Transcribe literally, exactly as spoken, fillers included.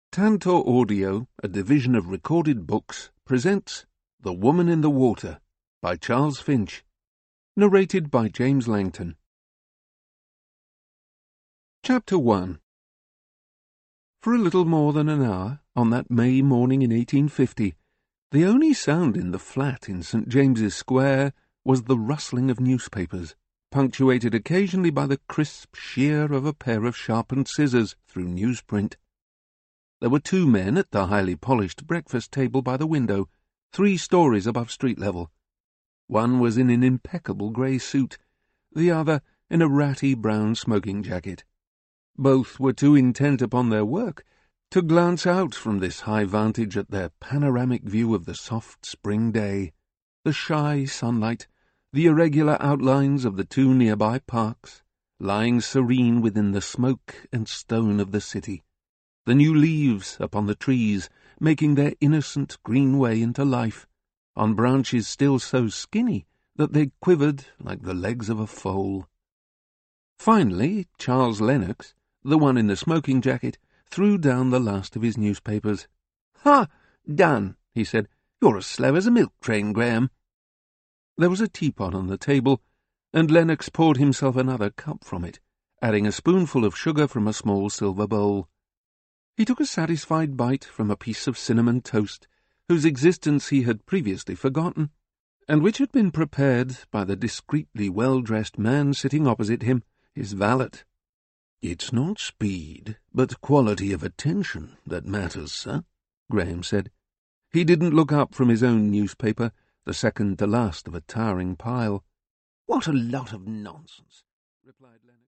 Tantor Audio, a division of Recorded Books, presents The Woman in the Water by Charles Finch, narrated by James Langton. Chapter one. For a little more than an hour, on that May morning in eighteen fifty, the only sound in the flat in St James's Square was the rustling of newspapers, punctuated occasionally by the crisp shear of a pair of sharpened scissors through newsprint. There were two men at the highly polished breakfast table by the window, three stories above street level. One was in an impeccable grey suit, the other in a ratty brown smoking jacket. Both were too intent upon their work to glance out from this high vantage at their panoramic view of the soft spring day, the shy sunlight, the irregular outlines of the two nearby parks, lying serene within the smoke and stone of the city, the new leaves upon the trees making their innocent green way into life, on branches still so skinny that they quivered like the legs of a foal. Finally, Charles Lennox, the one in the smoking jacket, threw down the last of his newspapers. "Ha! Done," he said. "You're as slow as a milk train, Graham." There was a teapot on the table, and Lennox poured himself another cup from it, adding a spoonful of sugar from a small silver bowl. He took a satisfied bite from a piece of cinnamon toast, whose existence he had previously forgotten, and which had been prepared by the discreetly well-dressed man sitting opposite him, his valet. "It's not speed, but quality of attention that matters, sir," Graham said. He didn't look up from his own newspaper, the second to last of a towering pile. "What a lot of nonsense," replied Lennox.